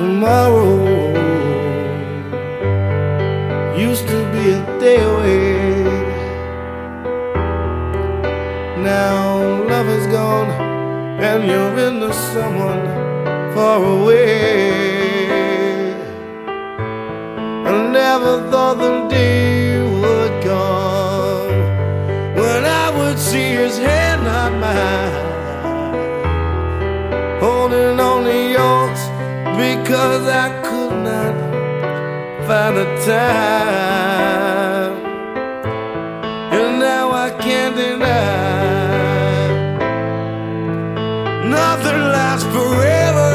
Tomorrow used to be a day away. Now love is gone and you're into someone far away. I never thought the day would come when I would see his hand on mine, holding on to yours, because I could not find the time. And now I can't deny nothing lasts forever,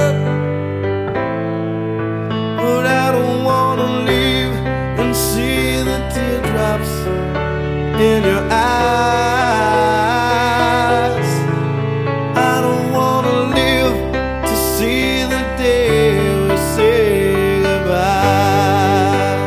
but I don't wanna leave and see the teardrops in your eyes. I don't wanna live to see the day we say goodbye.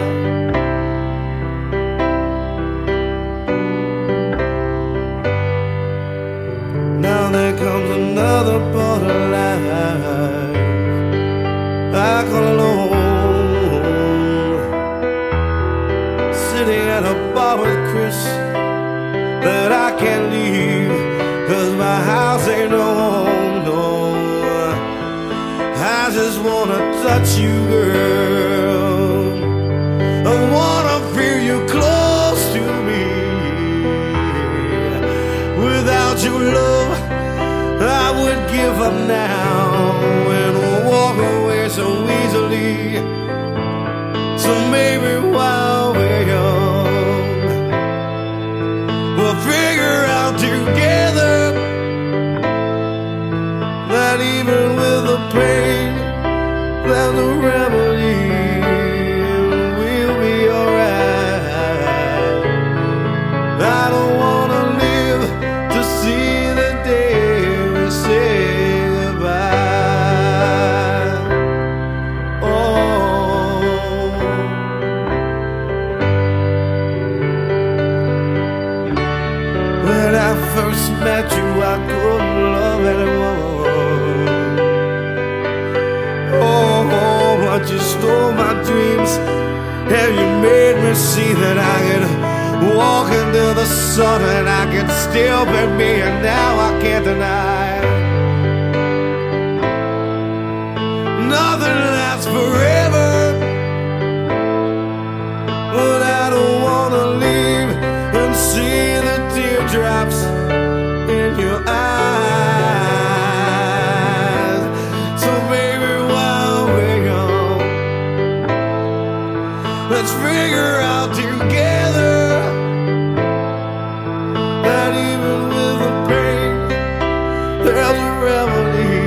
Now there comes another part of life I call alone, sitting at a bar with Chris that I can't leave, 'cause my house ain't no home, no. I just wanna touch you, girl. I wanna feel you close to me. Without your love, I would give up now and walk away so easily. So maybe while we're young, we'll figure out together that even with the pain, there's a remedy, and we'll be alright. I don't wanna live to see the day we say goodbye. Oh, when I first met you, I couldn't love anymore. Oh, but you stole my dreams, and you made me see that I could walk into the sun and I could still be me, and now I can't deny nothing lasts forever, but I don't wanna leave and see the teardrops in your eyes. So baby, while we're young, let's figure out together that even with the pain, there's a remedy.